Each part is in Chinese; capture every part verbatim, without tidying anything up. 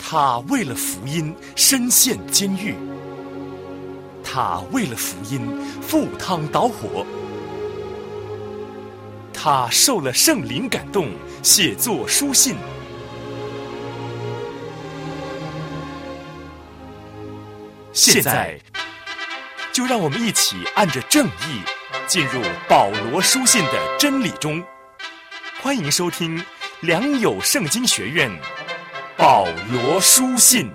他为了福音身陷监狱，他为了福音赴汤蹈火，他受了圣灵感动，写作书信。现在就让我们一起按着正义进入保罗书信的真理中。欢迎收听良友圣经学院保罗书信。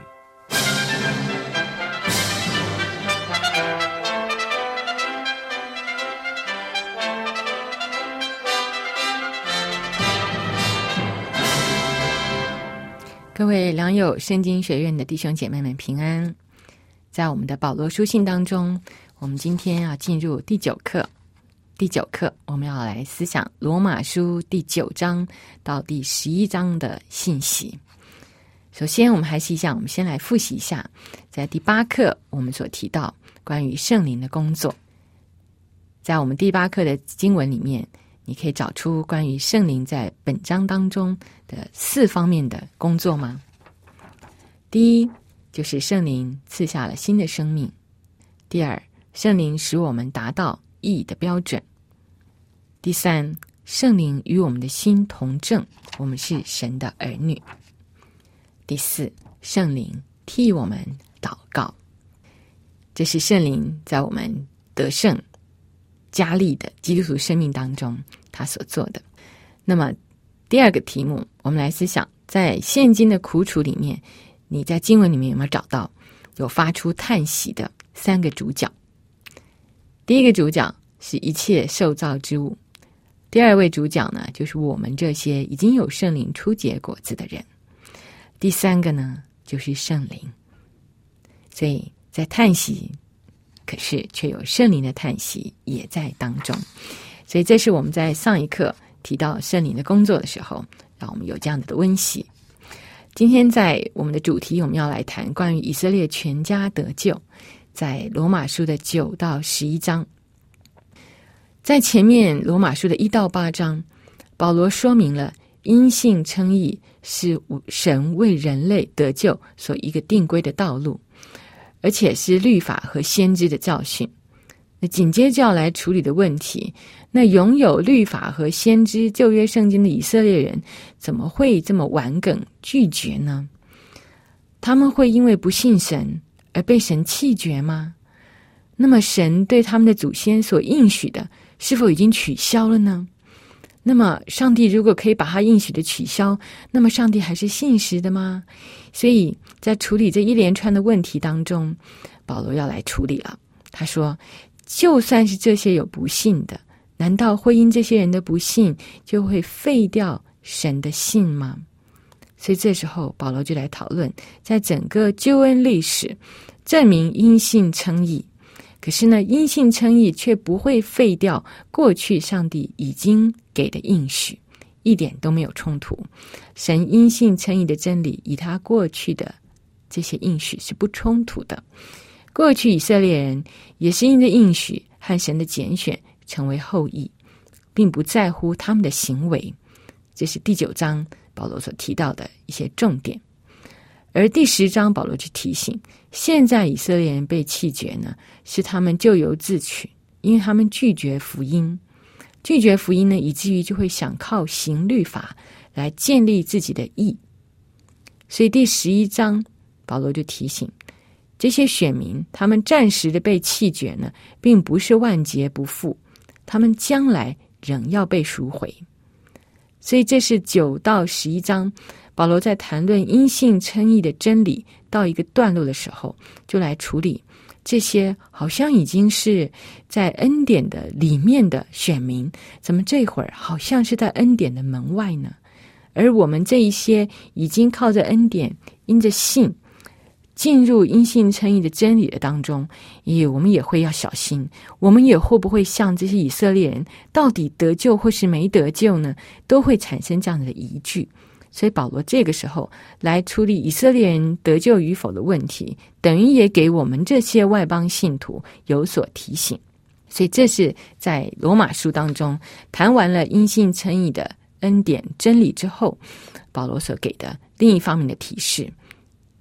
各位良友圣经学院的弟兄姐妹们平安。在我们的保罗书信当中，我们今天要进入第九课。第九课我们要来思想罗马书第九章到第十一章的信息。首先我们还是一样，我们先来复习一下在第八课我们所提到关于圣灵的工作。在我们第八课的经文里面，你可以找出关于圣灵在本章当中的四方面的工作吗？第一，就是圣灵赐下了新的生命。第二，圣灵使我们达到义的标准。第三，圣灵与我们的心同正，我们是神的儿女。第四，圣灵替我们祷告。这是圣灵在我们得胜加力的基督徒生命当中他所做的。那么第二个题目，我们来思想在现今的苦楚里面，你在经文里面有没有找到有发出叹息的三个主角？第一个主角是一切受造之物，第二位主角呢，就是我们这些已经有圣灵初结果子的人，第三个呢，就是圣灵。所以在叹息，可是却有圣灵的叹息也在当中。所以这是我们在上一课提到圣灵的工作的时候，让我们有这样的温习。今天在我们的主题，我们要来谈关于以色列全家得救，在罗马书的九到十一章。在前面罗马书的一到八章，保罗说明了因信称义是神为人类得救所一个定规的道路，而且是律法和先知的教训。那紧接着要来处理的问题，那拥有律法和先知旧约圣经的以色列人怎么会这么顽梗拒绝呢？他们会因为不信神而被神弃绝吗？那么神对他们的祖先所应许的是否已经取消了呢？那么上帝如果可以把他应许的取消，那么上帝还是信实的吗？所以在处理这一连串的问题当中，保罗要来处理了。他说，就算是这些有不信的，难道会因这些人的不信就会废掉神的信吗？所以这时候保罗就来讨论，在整个救恩历史证明因信称义，可是呢，因信称义却不会废掉过去上帝已经给的应许，一点都没有冲突。神因信称义的真理与他过去的这些应许是不冲突的。过去以色列人也是因着应许和神的拣选成为后裔，并不在乎他们的行为。这是第九章保罗所提到的一些重点。而第十章保罗去提醒，现在以色列人被弃绝呢，是他们咎由自取，因为他们拒绝福音。拒绝福音呢，以至于就会想靠行律法来建立自己的义。所以第十一章保罗就提醒，这些选民他们暂时的被弃绝呢，并不是万劫不复，他们将来仍要被赎回。所以这是九到十一章保罗在谈论因信称义的真理到一个段落的时候，就来处理这些好像已经是在恩典的里面的选民，怎么这会儿好像是在恩典的门外呢？而我们这一些已经靠着恩典因着信进入因信称义的真理的当中，也我们也会要小心，我们也会不会像这些以色列人到底得救或是没得救呢，都会产生这样的疑惧。所以保罗这个时候来处理以色列人得救与否的问题，等于也给我们这些外邦信徒有所提醒。所以这是在罗马书当中谈完了因信称义的恩典真理之后，保罗所给的另一方面的提示，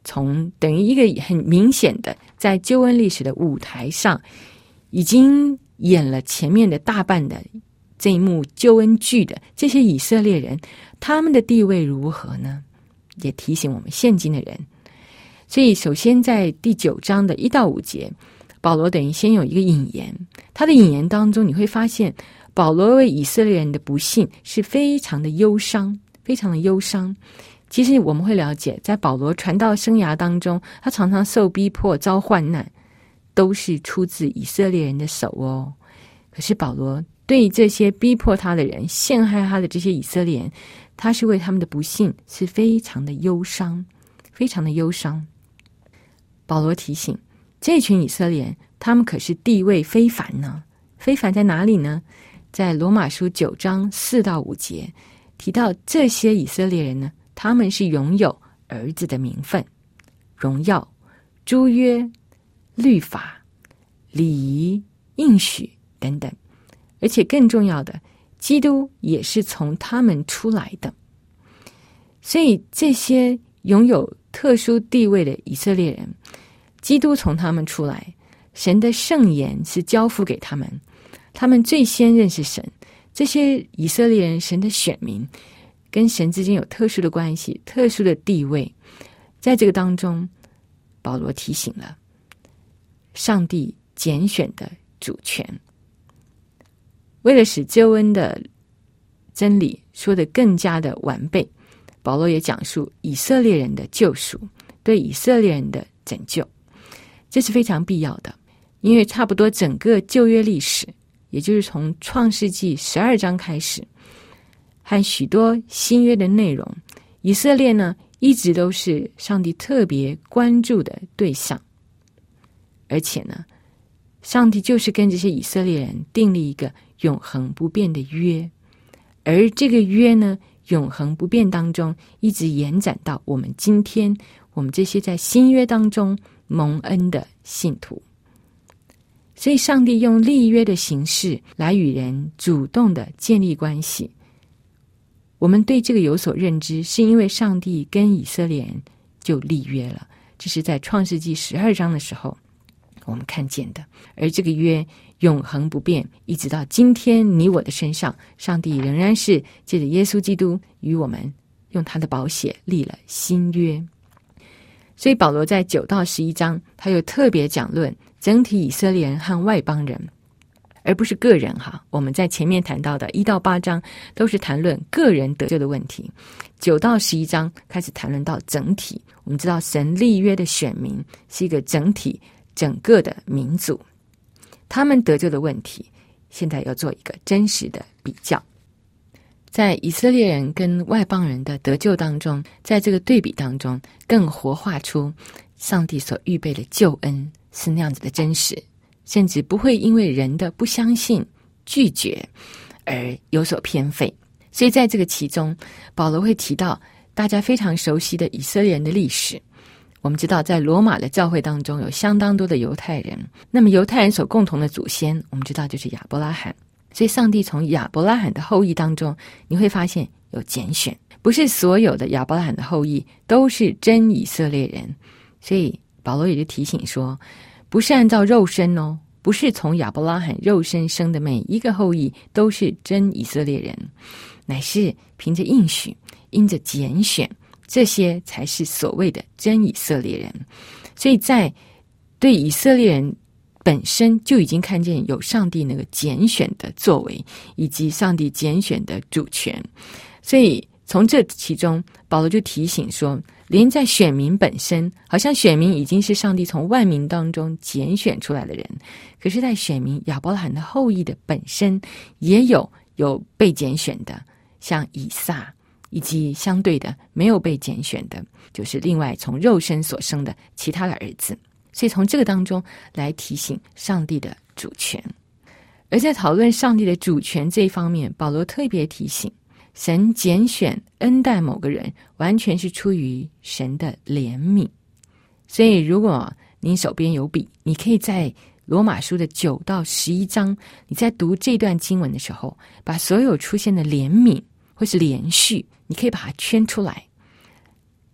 从等于一个很明显的在救恩历史的舞台上已经演了前面的大半的这一幕救恩剧的这些以色列人，他们的地位如何呢？也提醒我们现今的人。所以首先在第九章的一到五节，保罗等于先有一个引言，他的引言当中你会发现保罗为以色列人的不幸是非常的忧伤，非常的忧伤。其实我们会了解，在保罗传道生涯当中，他常常受逼迫遭患难，都是出自以色列人的手哦。可是保罗对这些逼迫他的人，陷害他的这些以色列人，他是为他们的不幸是非常的忧伤，非常的忧伤。保罗提醒这群以色列人，他们可是地位非凡呢。非凡在哪里呢？在罗马书九章四到五节提到，这些以色列人呢，他们是拥有儿子的名分、荣耀、诸约、律法、礼仪、应许等等，而且更重要的，基督也是从他们出来的。所以这些拥有特殊地位的以色列人，基督从他们出来，神的圣言是交付给他们，他们最先认识神。这些以色列人，神的选民，跟神之间有特殊的关系，特殊的地位。在这个当中，保罗提醒了上帝拣选的主权。为了使救恩的真理说得更加的完备，保罗也讲述以色列人的救赎，对以色列人的拯救，这是非常必要的。因为差不多整个旧约历史，也就是从创世纪十二章开始，和许多新约的内容，以色列呢一直都是上帝特别关注的对象。而且呢，上帝就是跟这些以色列人订立一个永恒不变的约，而这个约呢，永恒不变当中一直延展到我们今天，我们这些在新约当中蒙恩的信徒。所以上帝用立约的形式来与人主动的建立关系。我们对这个有所认知，是因为上帝跟以色列人就立约了，这是在创世纪十二章的时候我们看见的。而这个约永恒不变，一直到今天你我的身上，上帝仍然是借着耶稣基督与我们用他的宝血立了新约。所以保罗在九到十一章，他又特别讲论整体以色列人和外邦人，而不是个人哈。我们在前面谈到的一到八章都是谈论个人得救的问题，九到十一章开始谈论到整体。我们知道神立约的选民是一个整体整个的民族，他们得救的问题现在要做一个真实的比较。在以色列人跟外邦人的得救当中，在这个对比当中更活化出上帝所预备的救恩是那样子的真实，甚至不会因为人的不相信拒绝而有所偏废。所以在这个其中，保罗会提到大家非常熟悉的以色列人的历史。我们知道在罗马的教会当中有相当多的犹太人，那么犹太人所共同的祖先我们知道就是亚伯拉罕。所以上帝从亚伯拉罕的后裔当中，你会发现有拣选，不是所有的亚伯拉罕的后裔都是真以色列人。所以保罗也就提醒说，不是按照肉身哦，不是从亚伯拉罕肉身生的每一个后裔都是真以色列人，乃是凭着应许，因着拣选，这些才是所谓的真以色列人。所以在对以色列人本身就已经看见有上帝那个拣选的作为，以及上帝拣选的主权。所以从这其中，保罗就提醒说，连在选民本身，好像选民已经是上帝从万民当中拣选出来的人，可是在选民亚伯拉罕的后裔的本身，也有有被拣选的，像以撒，以及相对的没有被拣选的，就是另外从肉身所生的其他的儿子。所以从这个当中来提醒上帝的主权。而在讨论上帝的主权这一方面，保罗特别提醒，神拣选恩待某个人完全是出于神的怜悯。所以如果您手边有笔，你可以在罗马书的九到十一章，你在读这段经文的时候，把所有出现的怜悯或是连续，你可以把它圈出来，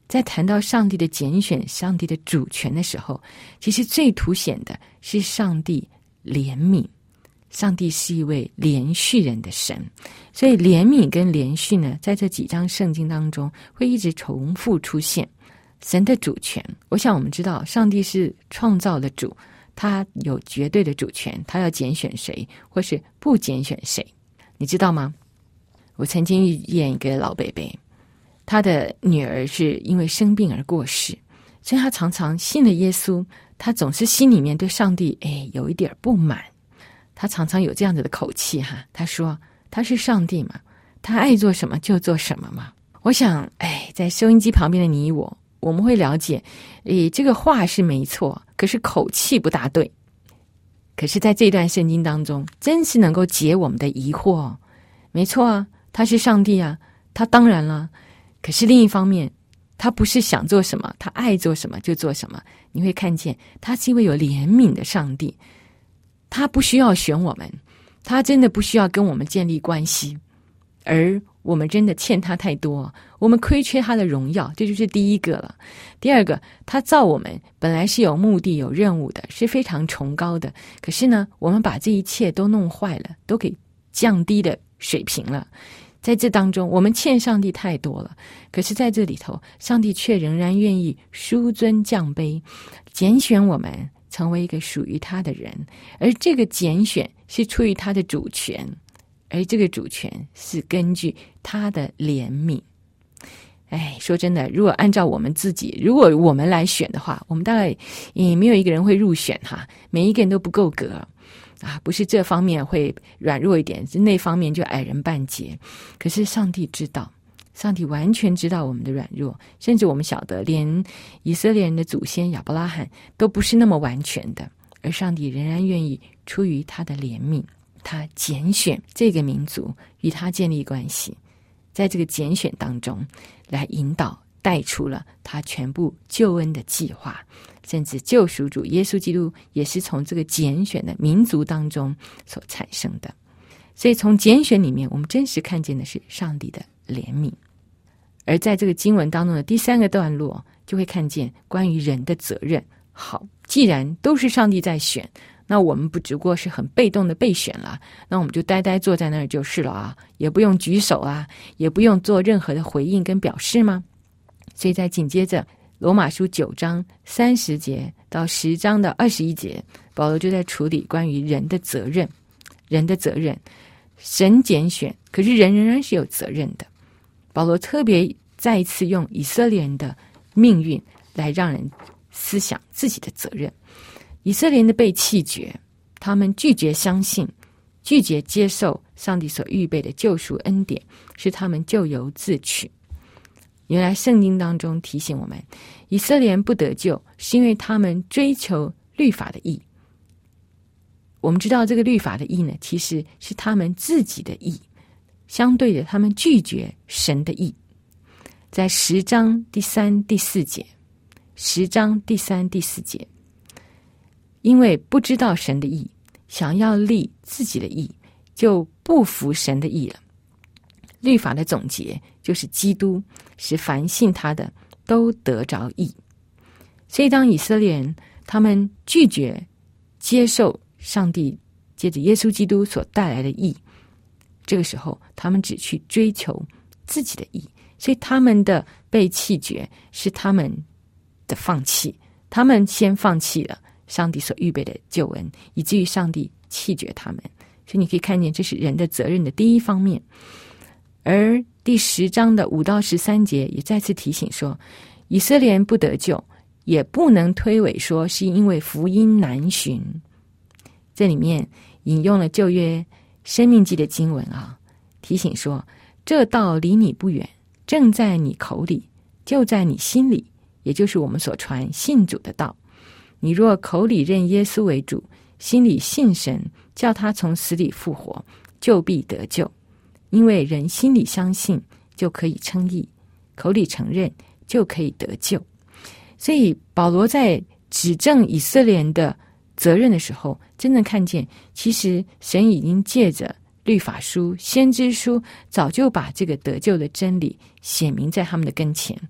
在谈到上帝的拣选、上帝的主权的时候，其实最凸显的是上帝怜悯。上帝是一位连续人的神，所以怜悯跟连续呢，在这几章圣经当中会一直重复出现。神的主权，我想我们知道上帝是创造的主，他有绝对的主权，他要拣选谁或是不拣选谁，你知道吗？我曾经遇见一个老伯伯，他的女儿是因为生病而过世，所以他常常信了耶稣，他总是心里面对上帝哎有一点不满，他常常有这样子的口气哈，他说他是上帝嘛，他爱做什么就做什么嘛。我想哎，在收音机旁边的你我，我们会了解诶，这个话是没错，可是口气不大对。可是在这段圣经当中，真是能够解我们的疑惑哦。没错啊，他是上帝啊，他当然了。可是另一方面，他不是想做什么，他爱做什么就做什么。你会看见，他是一位有怜悯的上帝，他不需要选我们，他真的不需要跟我们建立关系，而我们真的欠他太多，我们亏缺他的荣耀，这就是第一个了。第二个，他造我们本来是有目的有任务的，是非常崇高的，可是呢，我们把这一切都弄坏了，都给降低的水平了。在这当中，我们欠上帝太多了，可是在这里头，上帝却仍然愿意紆尊降卑，拣选我们成为一个属于他的人，而这个拣选是出于他的主权，而这个主权是根据他的怜悯。哎，说真的，如果按照我们自己，如果我们来选的话，我们大概也没有一个人会入选哈，每一个人都不够格啊，不是这方面会软弱一点，是那方面就矮人半截。可是上帝知道，上帝完全知道我们的软弱，甚至我们晓得，连以色列人的祖先亚伯拉罕都不是那么完全的，而上帝仍然愿意出于他的怜悯，他拣选这个民族与他建立关系，在这个拣选当中来引导带出了他全部救恩的计划，甚至救赎主耶稣基督也是从这个拣选的民族当中所产生的。所以从拣选里面，我们真实看见的是上帝的怜悯。而在这个经文当中的第三个段落，就会看见关于人的责任。好，既然都是上帝在选，那我们不只不过是很被动的被选了，那我们就呆呆坐在那儿就是了啊，也不用举手啊，也不用做任何的回应跟表示吗？所以在紧接着罗马书九章三十节到十章的二十一节，保罗就在处理关于人的责任。人的责任，神拣选，可是人仍然是有责任的。保罗特别再一次用以色列人的命运来让人思想自己的责任。以色列人的被弃绝，他们拒绝相信，拒绝接受上帝所预备的救赎恩典，是他们咎由自取。原来圣经当中提醒我们，以色列人不得救是因为他们追求律法的义。我们知道这个律法的义呢，其实是他们自己的义，相对的他们拒绝神的义。在十章第三第四节，十章第三第四节，因为不知道神的义，想要立自己的义，就不服神的义了。律法的总结就是基督使凡信他的都得着义。所以当以色列人他们拒绝接受上帝借着耶稣基督所带来的义，这个时候他们只去追求自己的义，所以他们的被弃绝是他们的放弃，他们先放弃了上帝所预备的救恩，以至于上帝弃绝他们。所以你可以看见，这是人的责任的第一方面。而第十章的五到十三节也再次提醒说，以色列人不得救，也不能推诿说是因为福音难寻。这里面引用了旧约申命记的经文啊，提醒说，这道离你不远，正在你口里，就在你心里，也就是我们所传信主的道。你若口里认耶稣为主，心里信神，叫他从死里复活，就必得救。因为人心里相信，就可以称义，口里承认，就可以得救。所以保罗在指证以色列人的责任的时候，真正看见其实神已经借着律法书、先知书，早就把这个得救的真理写明在他们的跟前。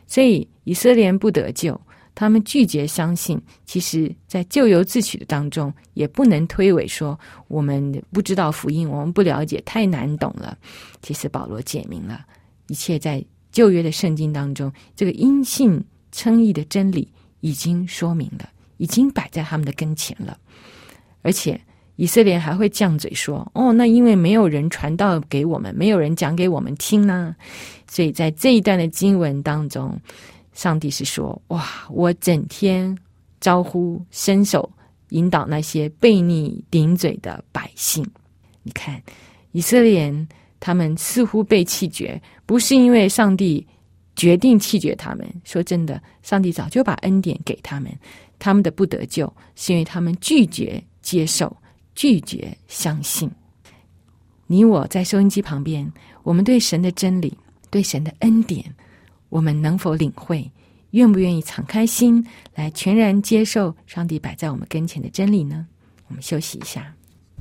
所以以色列人不得救，他们拒绝相信，其实在咎由自取的当中，也不能推诿说我们不知道福音，我们不了解，太难懂了。其实保罗解明了，一切在旧约的圣经当中，这个因信称义的真理已经说明了，已经摆在他们的跟前了。而且以色列人还会犟嘴说，哦，那因为没有人传道给我们，没有人讲给我们听呢。所以在这一段的经文当中，上帝是说，哇，我整天招呼伸手引导那些悖逆顶嘴的百姓。你看以色列人他们似乎被弃绝，不是因为上帝决定弃绝他们，说真的，上帝早就把恩典给他们，他们的不得救是因为他们拒绝接受，拒绝相信。你我在收音机旁边，我们对神的真理，对神的恩典，我们能否领会？愿不愿意敞开心来全然接受上帝摆在我们跟前的真理呢？我们休息一下。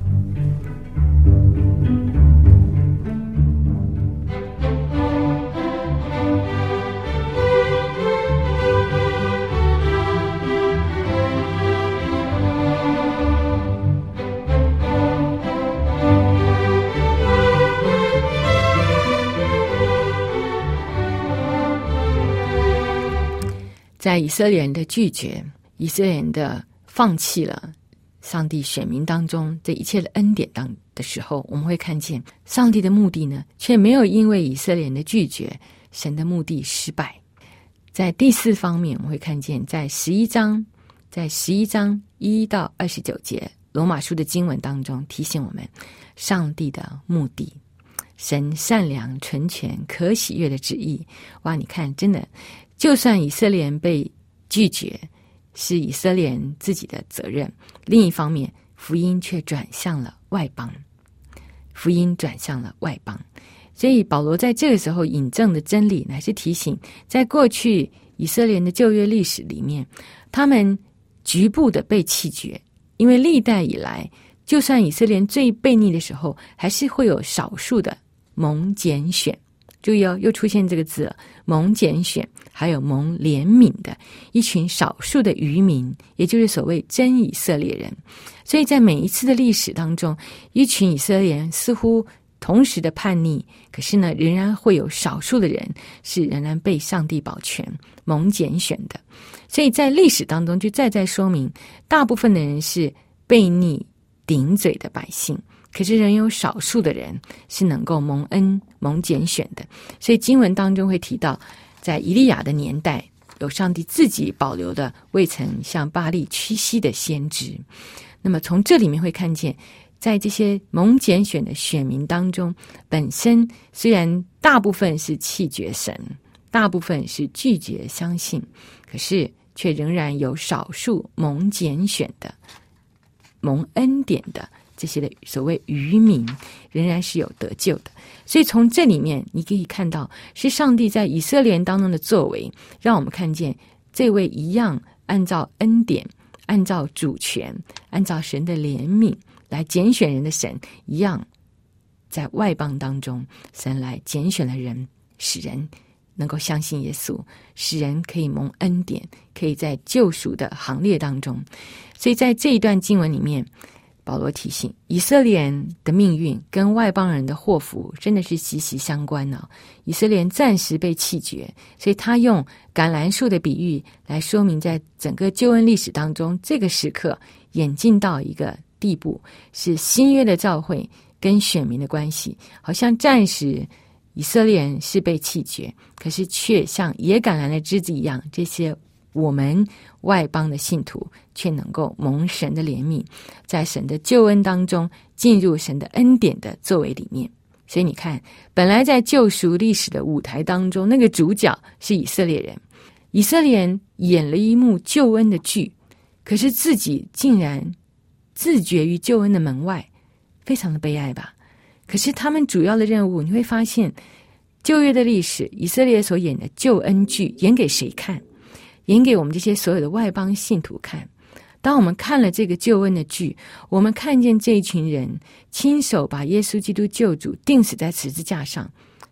在以色列人的拒绝，以色列人的放弃了上帝选民当中这一切的恩典当的时候，我们会看见上帝的目的呢，却没有因为以色列人的拒绝，神的目的失败。在第四方面，我们会看见在十一章，在十一章一到二十九节罗马书的经文当中提醒我们上帝的目的，神善良纯全可喜悦的旨意。哇，你看，真的就算以色列人被拒绝，是以色列人自己的责任，另一方面福音却转向了外邦，福音转向了外邦。所以保罗在这个时候引证的真理，乃是提醒在过去以色列人的旧约历史里面，他们局部的被弃绝，因为历代以来，就算以色列人最悖逆的时候，还是会有少数的蒙拣选。注意哦，又出现这个字了，蒙拣选，还有蒙怜悯的一群少数的渔民，也就是所谓真以色列人。所以在每一次的历史当中，一群以色列人似乎同时的叛逆，可是呢，仍然会有少数的人是仍然被上帝保全、蒙拣选的。所以在历史当中就再再说明，大部分的人是悖逆顶嘴的百姓，可是仍有少数的人是能够蒙恩蒙拣选的。所以经文当中会提到，在以利亚的年代，有上帝自己保留的未曾向巴力屈膝的先知。那么从这里面会看见，在这些蒙拣选的选民当中，本身虽然大部分是弃绝神，大部分是拒绝相信，可是却仍然有少数蒙拣选的、蒙恩典的这些的所谓渔民，仍然是有得救的。所以从这里面你可以看到，是上帝在以色列人当中的作为，让我们看见这位一样按照恩典、按照主权、按照神的怜悯来拣选人的神，一样在外邦当中，神来拣选了人，使人能够相信耶稣，使人可以蒙恩典，可以在救赎的行列当中。所以在这一段经文里面，保罗提醒以色列人的命运跟外邦人的祸福真的是息息相关呢、哦。以色列人暂时被弃绝，所以他用橄榄树的比喻来说明，在整个救恩历史当中，这个时刻演进到一个地步，是新约的教会跟选民的关系，好像暂时以色列人是被弃绝，可是却像野橄榄的枝子一样，这些我们外邦的信徒却能够蒙神的怜悯，在神的救恩当中进入神的恩典的作为里面。所以你看，本来在救赎历史的舞台当中，那个主角是以色列人，以色列人演了一幕救恩的剧，可是自己竟然自绝于救恩的门外，非常的悲哀吧。可是他们主要的任务，你会发现旧约的历史，以色列所演的救恩剧演给谁看？演给我们这些所有的外邦信徒看。当我们看了这个救恩的剧，我们看见这一群人亲手把耶稣基督救主钉死在十字架上，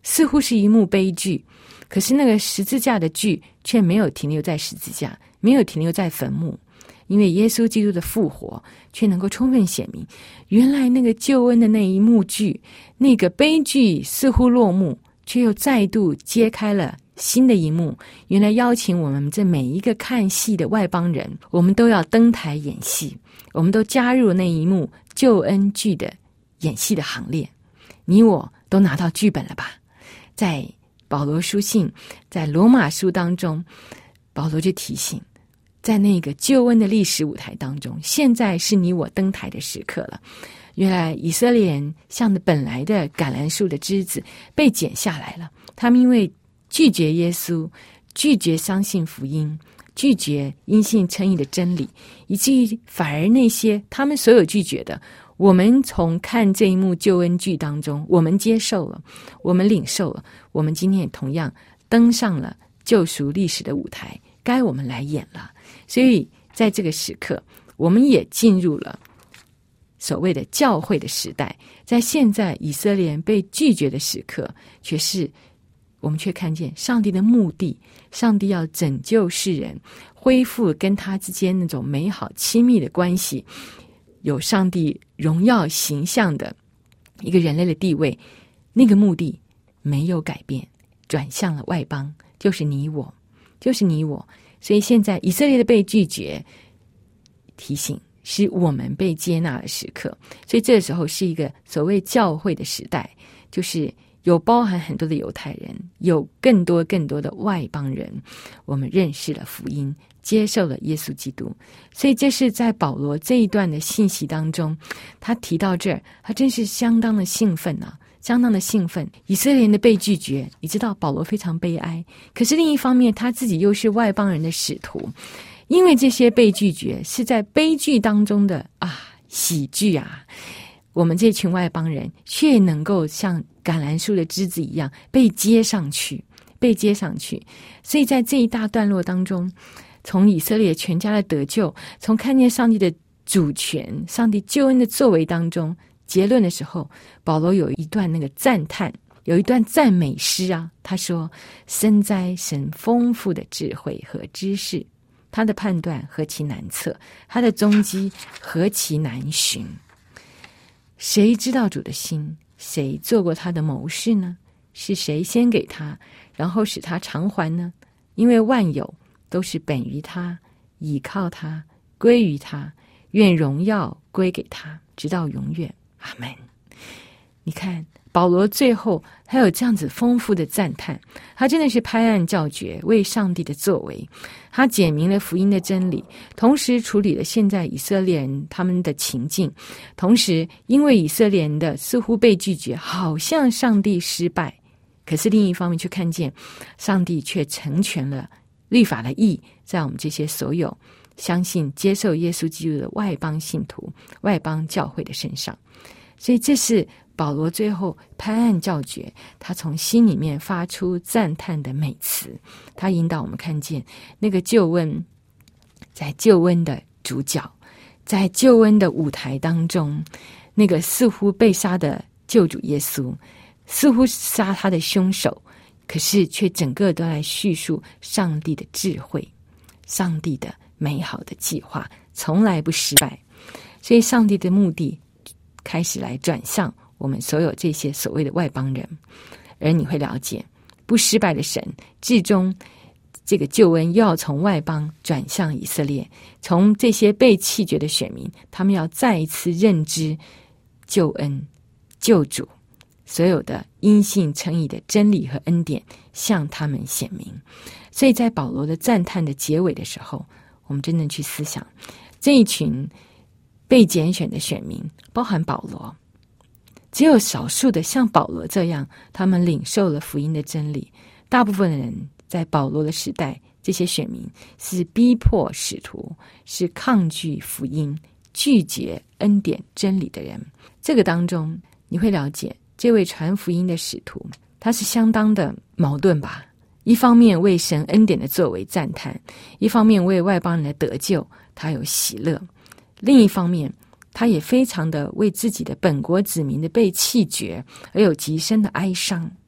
似乎是一幕悲剧，可是那个十字架的剧却没有停留在十字架，没有停留在坟墓，因为耶稣基督的复活却能够充分显明，原来那个救恩的那一幕剧，那个悲剧似乎落幕，却又再度揭开了新的一幕。原来邀请我们这每一个看戏的外邦人，我们都要登台演戏，我们都加入那一幕救恩剧的演戏的行列。你我都拿到剧本了吧？在保罗书信，在罗马书当中，保罗就提醒，在那个救恩的历史舞台当中，现在是你我登台的时刻了。原来以色列人像本来的橄榄树的枝子被剪下来了，他们因为拒绝耶稣，拒绝相信福音，拒绝因信称义的真理，以至于反而那些他们所有拒绝的，我们从看这一幕救恩剧当中，我们接受了，我们领受了，我们今天也同样登上了救赎历史的舞台，该我们来演了。所以在这个时刻，我们也进入了所谓的教会的时代。在现在以色列人被拒绝的时刻，却是我们却看见上帝的目的，上帝要拯救世人，恢复跟他之间那种美好亲密的关系，有上帝荣耀形象的一个人类的地位，那个目的没有改变，转向了外邦，就是你我，就是你我。所以现在以色列的被拒绝，提醒是我们被接纳的时刻。所以这时候是一个所谓教会的时代，就是有包含很多的犹太人，有更多更多的外邦人，我们认识了福音，接受了耶稣基督。所以这是在保罗这一段的信息当中，他提到这儿，他真是相当的兴奋啊，相当的兴奋。以色列人的被拒绝，你知道保罗非常悲哀，可是另一方面他自己又是外邦人的使徒，因为这些被拒绝是在悲剧当中的啊喜剧啊，我们这群外邦人却能够像橄榄树的枝子一样被接上去，被接上去。所以在这一大段落当中，从以色列全家的得救，从看见上帝的主权，上帝救恩的作为当中，结论的时候，保罗有一段那个赞叹，有一段赞美诗啊，他说：深哉神丰富的智慧和知识，他的判断何其难测，他的踪迹何其难寻。谁知道主的心？谁做过他的谋士呢？是谁先给他，然后使他偿还呢？因为万有都是本于他，倚靠他，归于他，愿荣耀归给他，直到永远。阿们。你看保罗最后还有这样子丰富的赞叹，他真的是拍案叫绝，为上帝的作为，他解明了福音的真理，同时处理了现在以色列人他们的情境，同时因为以色列人的似乎被拒绝，好像上帝失败，可是另一方面却看见上帝却成全了律法的义，在我们这些所有相信接受耶稣基督的外邦信徒、外邦教会的身上。所以这是保罗最后拍案叫绝，他从心里面发出赞叹的美词，他引导我们看见那个救恩，在救恩的主角，在救恩的舞台当中，那个似乎被杀的救主耶稣，似乎杀他的凶手，可是却整个都来叙述上帝的智慧，上帝的美好的计划从来不失败。所以上帝的目的开始来转向我们所有这些所谓的外邦人，而你会了解，不失败的神至终这个救恩又要从外邦转向以色列，从这些被弃绝的选民，他们要再一次认知救恩、救主，所有的因信称义的真理和恩典向他们显明。所以在保罗的赞叹的结尾的时候，我们真正去思想，这一群被拣选的选民，包含保罗，只有少数的像保罗这样，他们领受了福音的真理。大部分的人在保罗的时代，这些选民是逼迫使徒，是抗拒福音、拒绝恩典真理的人。这个当中你会了解，这位传福音的使徒他是相当的矛盾吧。一方面为神恩典的作为赞叹，一方面为外邦人的得救他有喜乐，另一方面他也非常的为自己的本国子民的被弃绝而有极深的哀伤。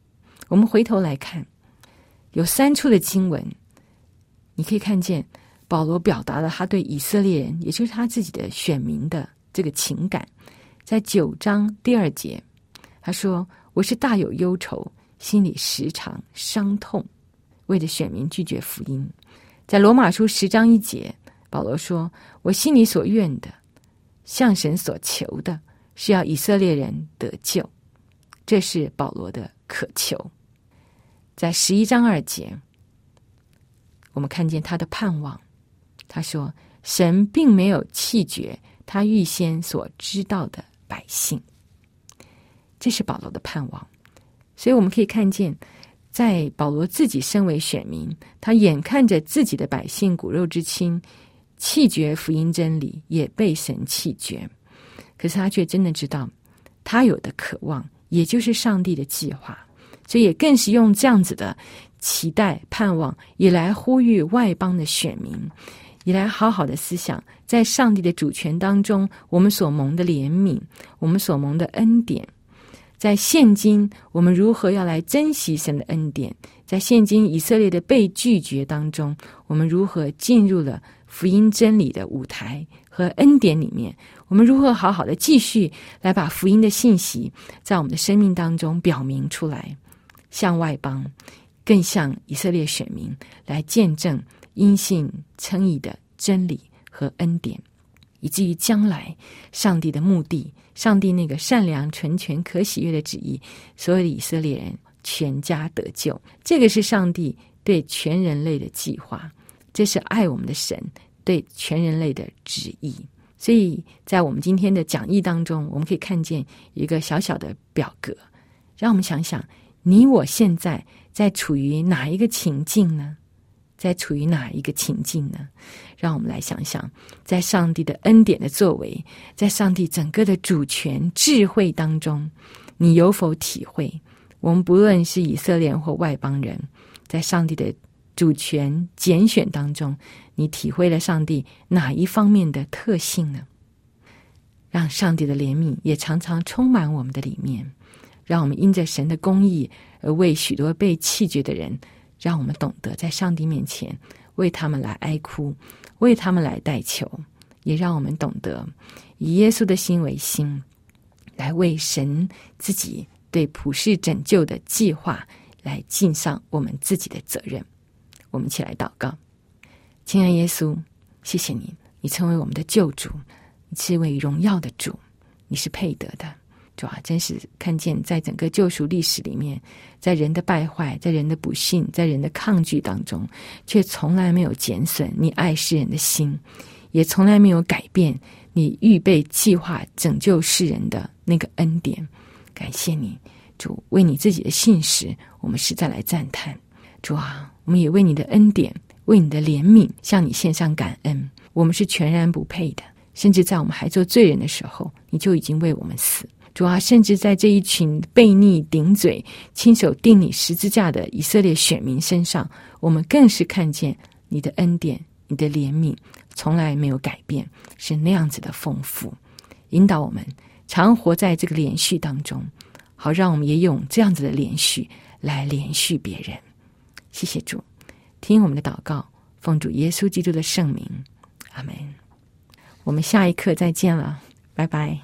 我们回头来看，有三处的经文，你可以看见保罗表达了他对以色列人，也就是他自己的选民的这个情感。在九章第二节，他说：我是大有忧愁，心里时常伤痛，为着选民拒绝福音。在罗马书十章一节，保罗说：我心里所愿的，向神所求的，是要以色列人得救。这是保罗的渴求。在十一章二节，我们看见他的盼望。他说：神并没有弃绝他预先所知道的百姓。这是保罗的盼望。所以我们可以看见，在保罗自己身为选民，他眼看着自己的百姓骨肉之亲弃绝福音真理，也被神弃绝，可是他却真的知道他有的渴望，也就是上帝的计划，所以也更是用这样子的期待盼望，也来呼吁外邦的选民，也来好好的思想，在上帝的主权当中，我们所蒙的怜悯，我们所蒙的恩典，在现今我们如何要来珍惜神的恩典，在现今以色列的被拒绝当中，我们如何进入了福音真理的舞台和恩典里面，我们如何好好的继续来把福音的信息在我们的生命当中表明出来，向外邦更向以色列选民来见证因信称义的真理和恩典，以至于将来上帝的目的，上帝那个善良纯全可喜悦的旨意，所有的以色列人全家得救。这个是上帝对全人类的计划，这是爱我们的神对全人类的旨意。所以在我们今天的讲义当中，我们可以看见一个小小的表格，让我们想想，你我现在在处于哪一个情境呢？在处于哪一个情境呢？让我们来想想，在上帝的恩典的作为，在上帝整个的主权智慧当中，你有否体会？我们不论是以色列人或外邦人，在上帝的主权拣选当中，你体会了上帝哪一方面的特性呢？让上帝的怜悯也常常充满我们的里面，让我们因着神的公义而为许多被弃绝的人，让我们懂得在上帝面前为他们来哀哭，为他们来代求，也让我们懂得以耶稣的心为心，来为神自己对普世拯救的计划来尽上我们自己的责任。我们一起来祷告。亲爱耶稣，谢谢你，你成为我们的救主，你是位荣耀的主，你是配得的。主啊，真是看见在整个救赎历史里面，在人的败坏，在人的不信，在人的抗拒当中，却从来没有减损你爱世人的心，也从来没有改变你预备计划拯救世人的那个恩典。感谢你，主，为你自己的信实，我们实在来赞叹。主啊，我们也为你的恩典，为你的怜悯向你献上感恩。我们是全然不配的，甚至在我们还做罪人的时候，你就已经为我们死。主啊，甚至在这一群悖逆顶嘴亲手钉你十字架的以色列选民身上，我们更是看见你的恩典，你的怜悯从来没有改变，是那样子的丰富。引导我们常活在这个连续当中，好让我们也用这样子的连续来连续别人。谢谢主，听我们的祷告，奉主耶稣基督的圣名，阿们。我们下一课再见了，拜拜。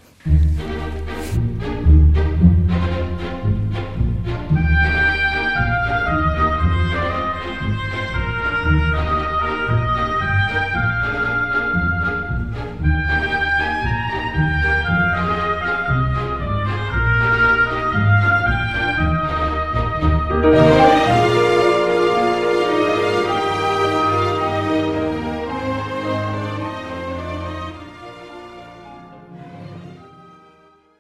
Thank you.